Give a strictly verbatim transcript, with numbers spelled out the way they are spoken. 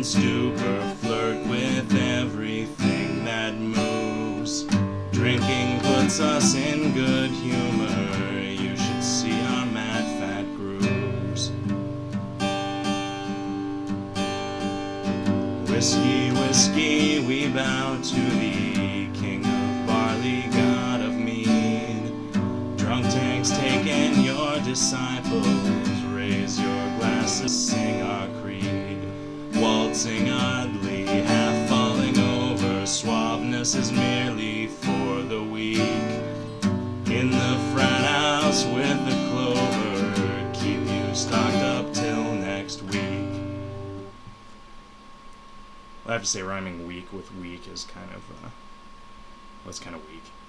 stupor, flirt with everything that moves. Drinking puts us in good humor. You should see our mad fat grooves. Whiskey, whiskey, we bow to thee, King of barley, God of mead. Drunk tanks taking your disciples, raise your glasses, sing our creed. Waltzing oddly, half falling over, suaveness is merely for the weak. In the frat house with the clover, keep you stocked up till next week. I have to say rhyming week with week is kind of, uh, well, it's kind of weak.